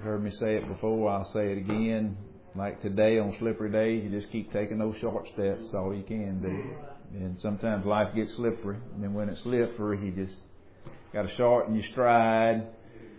heard me say it before. I'll say it again. Like today on slippery days, you just keep taking those short steps. That's all you can do. And sometimes life gets slippery. And then when it's slippery, you just got to shorten your stride.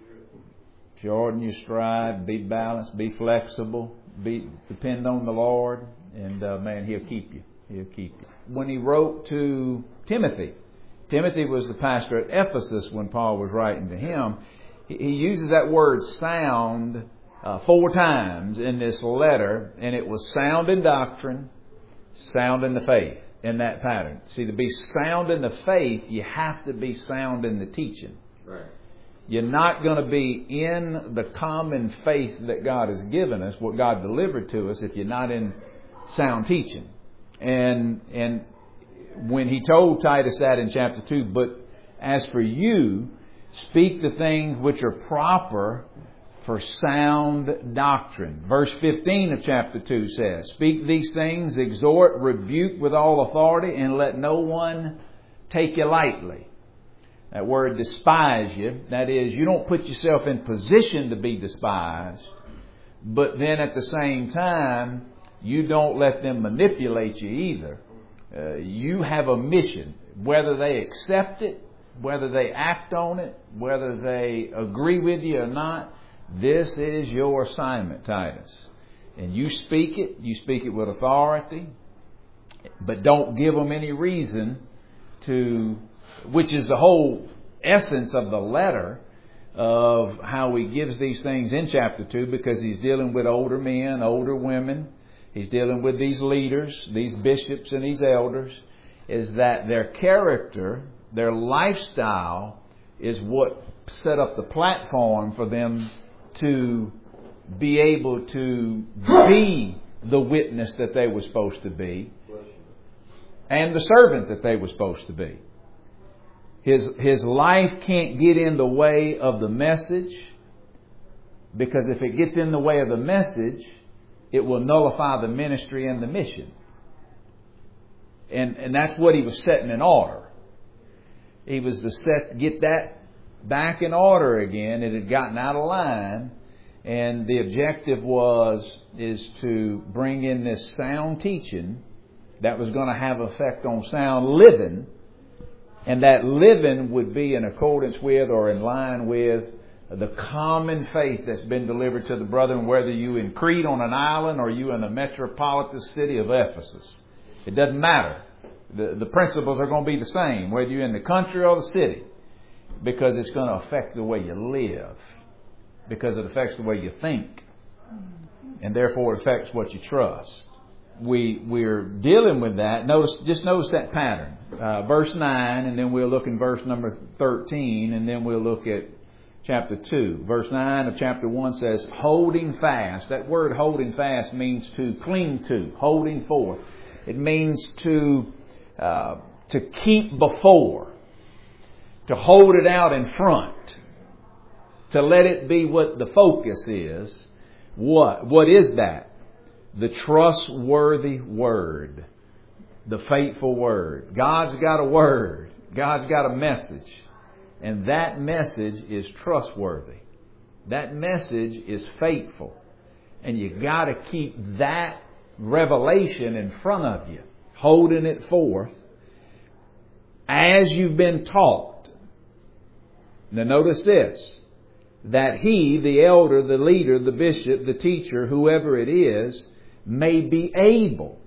Shorten your stride. Be balanced. Be flexible. Depend on the Lord. And man, He'll keep you. He'll keep you. When he wrote to Timothy was the pastor at Ephesus when Paul was writing to him. He uses that word sound 4 times in this letter, and it was sound in doctrine, sound in the faith, in that pattern. See, to be sound in the faith, you have to be sound in the teaching. Right. You're not going to be in the common faith that God has given us, what God delivered to us, if you're not in sound teaching. And when he told Titus that in chapter 2, but as for you, speak the things which are proper for sound doctrine. Verse 15 of chapter 2 says, speak these things, exhort, rebuke with all authority, and let no one take you lightly. That word despise you, that is, you don't put yourself in position to be despised, but then at the same time, you don't let them manipulate you either. You have a mission, whether they accept it, whether they act on it, whether they agree with you or not. This is your assignment, Titus. And you speak it with authority, but don't give them any reason to, which is the whole essence of the letter of how he gives these things in chapter 2, because he's dealing with older men, older women. He's dealing with these leaders, these bishops and these elders, is that their character, their lifestyle is what set up the platform for them to be able to be the witness that they were supposed to be and the servant that they were supposed to be. His life can't get in the way of the message, because if it gets in the way of the message, it will nullify the ministry and the mission. And that's what he was setting in order. He was to get that back in order again. It had gotten out of line. And the objective is to bring in this sound teaching that was going to have effect on sound living. And that living would be in accordance with or in line with the common faith that's been delivered to the brethren, whether you in Crete on an island or you in the metropolitan city of Ephesus. It doesn't matter. The principles are going to be the same, whether you're in the country or the city, because it's going to affect the way you live, because it affects the way you think, and therefore it affects what you trust. We're dealing with that. Just notice that pattern. Verse 9, and then we'll look in verse number 13, and then we'll look at chapter 2. Verse 9 of chapter 1 says, holding fast. That word holding fast means to cling to, holding forth. It means to keep before, to hold it out in front, to let it be what the focus is. What is that? The trustworthy word, the faithful word. God's got a word. God's got a message. And that message is trustworthy. That message is faithful. And you got to keep that revelation in front of you, holding it forth as you've been taught. Now notice this, that he, the elder, the leader, the bishop, the teacher, whoever it is, may be able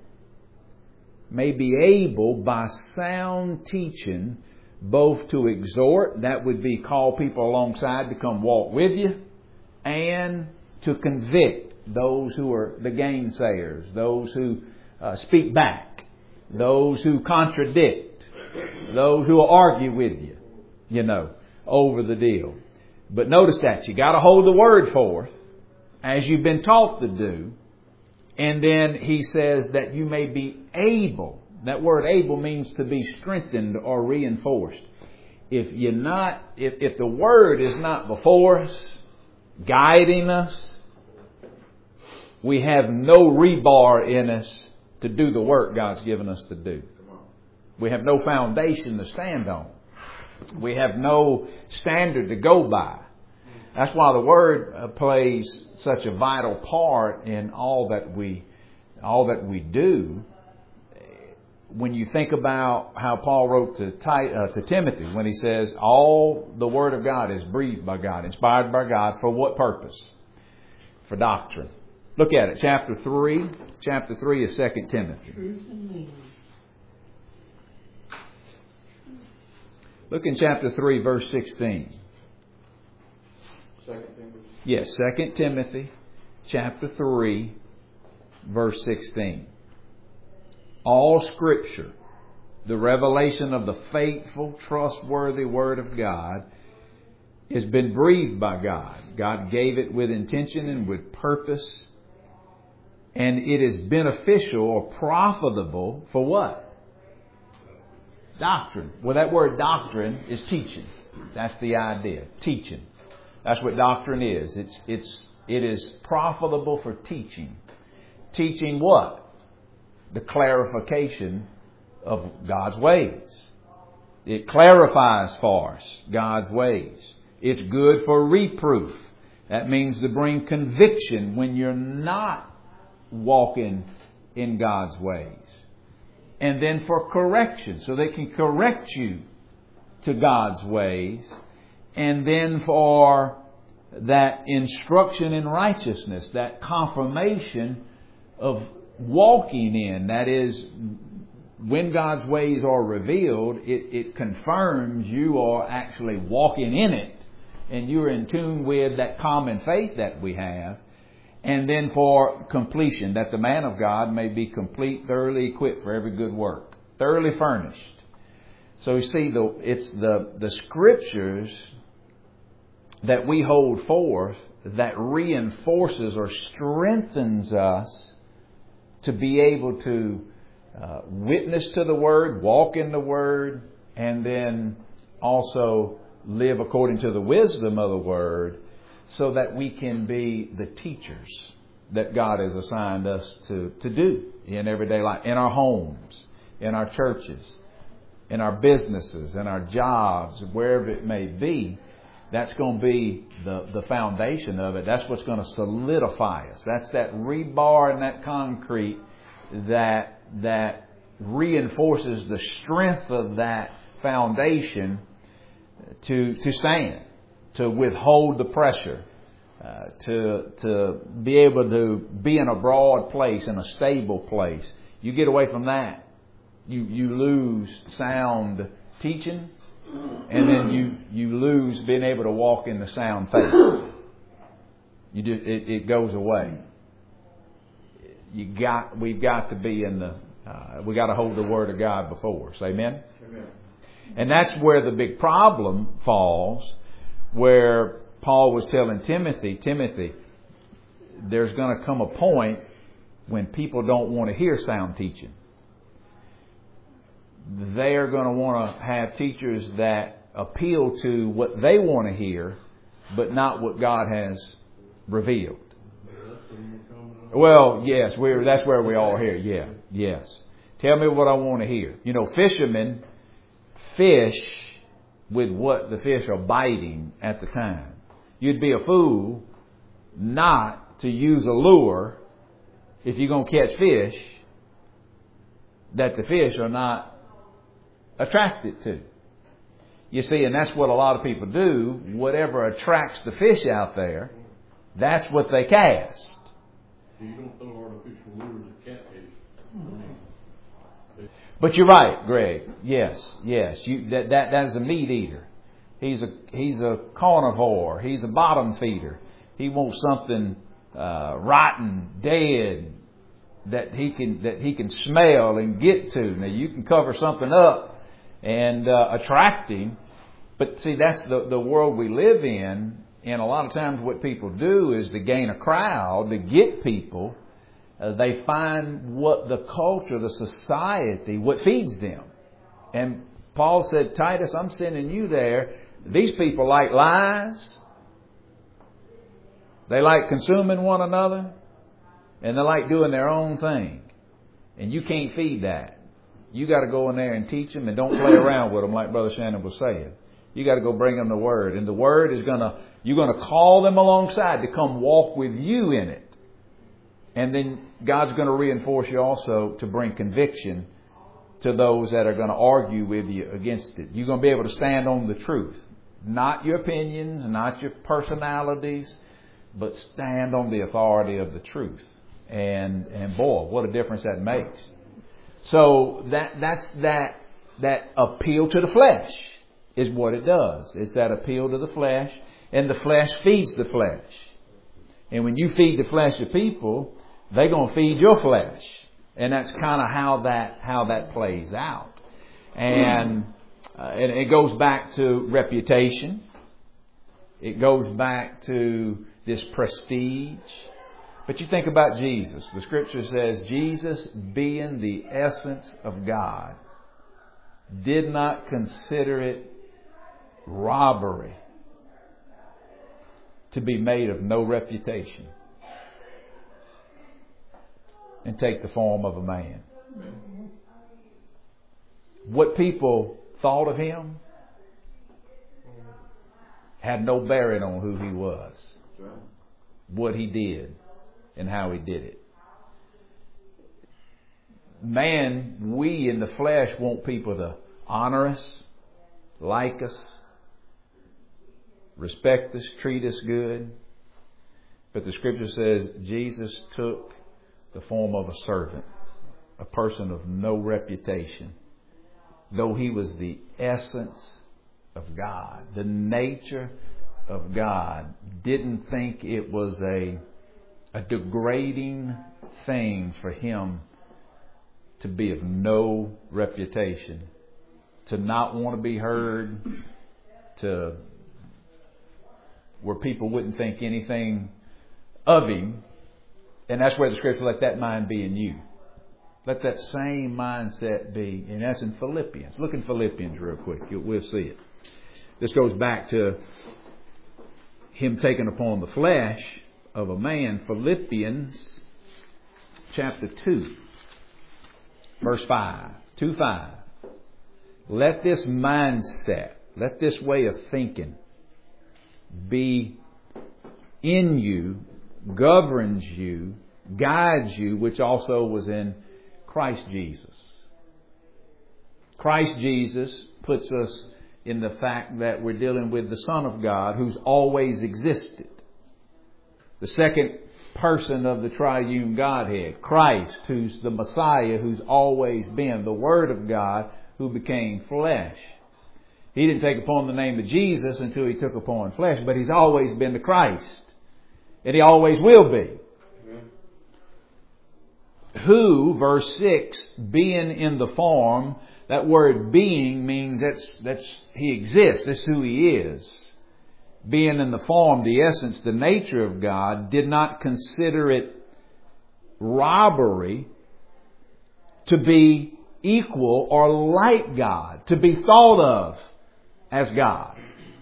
by sound teaching both to exhort, that would be call people alongside to come walk with you, and to convict those who are the gainsayers, those who speak back, those who contradict, those who will argue with you, over the deal. But notice that you got to hold the word forth as you've been taught to do. And then he says that you may be able. That word able means to be strengthened or reinforced. If the word is not before us, guiding us, we have no rebar in us to do the work God's given us to do. We have no foundation to stand on. We have no standard to go by. That's why the Word plays such a vital part in all that we do. When you think about how Paul wrote to Timothy, when he says, all the Word of God is breathed by God, inspired by God, for what purpose? For doctrine. Look at it, chapter 3 of 2 Timothy. Look in chapter 3, verse 16. 2 Timothy? Yes, 2 Timothy, chapter 3, verse 16. All Scripture, the revelation of the faithful, trustworthy Word of God, has been breathed by God. God gave it with intention and with purpose. And it is beneficial or profitable for what? Doctrine. Well, that word doctrine is teaching. That's the idea. Teaching. That's what doctrine is. It is profitable for teaching. Teaching what? The clarification of God's ways. It clarifies for us God's ways. It's good for reproof. That means to bring conviction when you're not walking in God's ways. And then for correction, so they can correct you to God's ways. And then for that instruction in righteousness, that confirmation of walking in. That is, when God's ways are revealed, it confirms you are actually walking in it. And you're in tune with that common faith that we have. And then for completion, that the man of God may be complete, thoroughly equipped for every good work, thoroughly furnished. So you see, it's the Scriptures that we hold forth that reinforces or strengthens us to be able to witness to the Word, walk in the Word, and then also live according to the wisdom of the Word, so that we can be the teachers that God has assigned us to do in everyday life, in our homes, in our churches, in our businesses, in our jobs, wherever it may be. That's going to be the foundation of it. That's what's going to solidify us. That's that rebar and that concrete that reinforces the strength of that foundation to stand, to withhold the pressure, to be able to be in a broad place, in a stable place. You get away from that, you lose sound teaching, and then you lose being able to walk in the sound faith. It goes away. We've got to be in we got to hold the Word of God before us. Amen? Amen. And that's where the big problem falls, where Paul was telling Timothy, there's going to come a point when people don't want to hear sound teaching. They are going to want to have teachers that appeal to what they want to hear, but not what God has revealed. Well, yes, that's where we all hear. Yeah, yes. Tell me what I want to hear. You know, fishermen fish with what the fish are biting at the time. You'd be a fool not to use a lure if you're going to catch fish that the fish are not attracted to. You see, and that's what a lot of people do. Whatever attracts the fish out there, that's what they cast. So you don't throw artificial lures at catfish. But you're right, Greg. Yes. That is a meat eater. He's a carnivore. He's a bottom feeder. He wants something rotten, dead, that he can smell and get to. Now you can cover something up and attract him, but see, that's the world we live in. And a lot of times, what people do is to gain a crowd, to get people. They find what the culture, the society, what feeds them. And Paul said, Titus, I'm sending you there. These people like lies. They like consuming one another. And they like doing their own thing. And you can't feed that. You got to go in there and teach them, and don't play around with them like Brother Shannon was saying. You got to go bring them the Word. And the Word is going to You're going to call them alongside to come walk with you in it. And then God's going to reinforce you also to bring conviction to those that are going to argue with you against it. You're going to be able to stand on the truth. Not your opinions, not your personalities, but stand on the authority of the truth. And boy, what a difference that makes. So that's that appeal to the flesh is what it does. It's that appeal to the flesh, and the flesh feeds the flesh. And when you feed the flesh of people, they're going to feed your flesh. And that's kind of how that plays out. And it goes back to reputation. It goes back to this prestige. But you think about Jesus. The Scripture says, Jesus, being the essence of God, did not consider it robbery to be made of no reputation and take the form of a man. What people thought of him had no bearing on who he was, what he did, and how he did it. Man, we in the flesh want people to honor us, like us, respect us, treat us good. But the Scripture says Jesus took the form of a servant, a person of no reputation, though he was the essence of God, the nature of God. Didn't think it was a degrading thing for him to be of no reputation, to not want to be heard, to where people wouldn't think anything of him. And that's where the Scripture, let that mind be in you. Let that same mindset be, and that's in Philippians. Look in Philippians real quick. We'll see it. This goes back to him taking upon the flesh of a man. Philippians chapter 2, verse 5. 2:5. Let this mindset, let this way of thinking be in you, governs you, guides you, which also was in Christ Jesus. Christ Jesus puts us in the fact that we're dealing with the Son of God who's always existed. The second person of the triune Godhead, Christ, who's the Messiah, who's always been the Word of God who became flesh. He didn't take upon the name of Jesus until he took upon flesh, but he's always been the Christ. And he always will be. Amen. Who, verse 6, being in the form, that word being means that's he exists. That's who he is. Being in the form, the essence, the nature of God, did not consider it robbery to be equal or like God, to be thought of as God.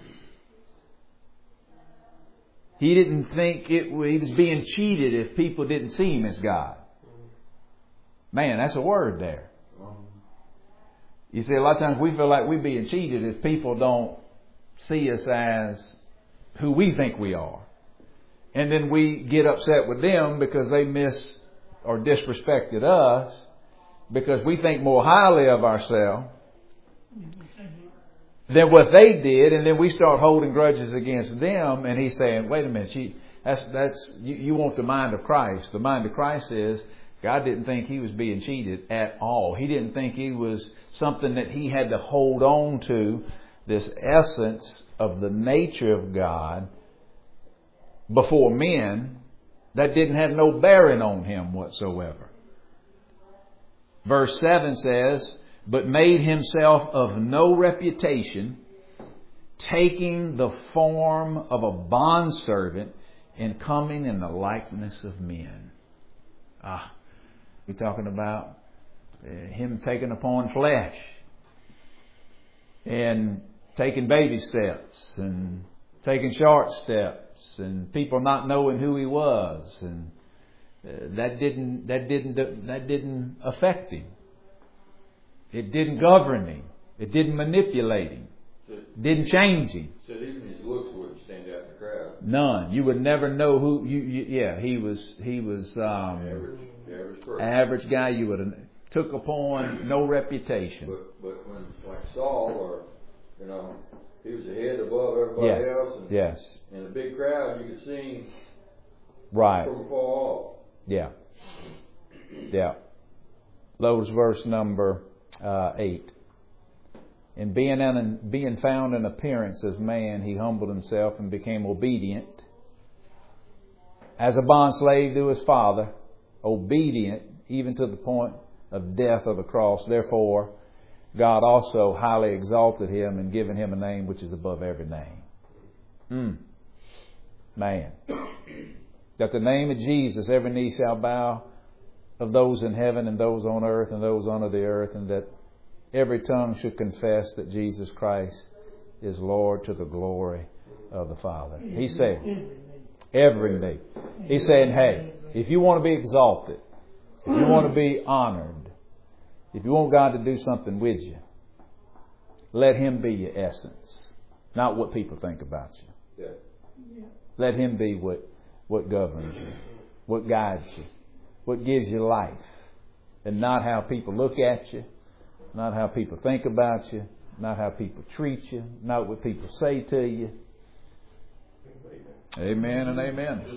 He didn't think he was being cheated if people didn't see him as God. Man, that's a word there. You see, a lot of times we feel like we're being cheated if people don't see us as who we think we are. And then we get upset with them because they miss or disrespected us because we think more highly of ourselves than what they did, and then we start holding grudges against them. And he's saying, "Wait a minute, you want the mind of Christ? The mind of Christ is God didn't think he was being cheated at all. He didn't think he was something that he had to hold on to. This essence of the nature of God before men that didn't have no bearing on him whatsoever." Verse 7 says, "But made himself of no reputation, taking the form of a bondservant and coming in the likeness of men." We're talking about him taking upon flesh and taking baby steps and taking short steps and people not knowing who he was, and that didn't affect him. It didn't govern him. It didn't manipulate him. It didn't change him. So even his looks wouldn't stand out in the crowd. None. You would never know who yeah, he was Average person. average guy. You would have took upon no reputation. But when, like Saul, or, he was ahead above everybody else. And Yes. in a big crowd, you could see him Right. from afar off. Yeah. Yeah. That was verse number 8. And being found in appearance as man, he humbled himself and became obedient as a bondslave to his Father, obedient even to the point of death of the cross. Therefore, God also highly exalted him and given him a name which is above every name. Man. That the name of Jesus, every knee shall bow, of those in heaven and those on earth and those under the earth, and that every tongue should confess that Jesus Christ is Lord, to the glory of the Father. He said, every knee. He's saying, hey, if you want to be exalted, if you want to be honored, if you want God to do something with you, let Him be your essence, not what people think about you. Yeah. Let Him be what governs you, what guides you, what gives you life, and not how people look at you, not how people think about you, not how people treat you, not what people say to you. Amen and amen.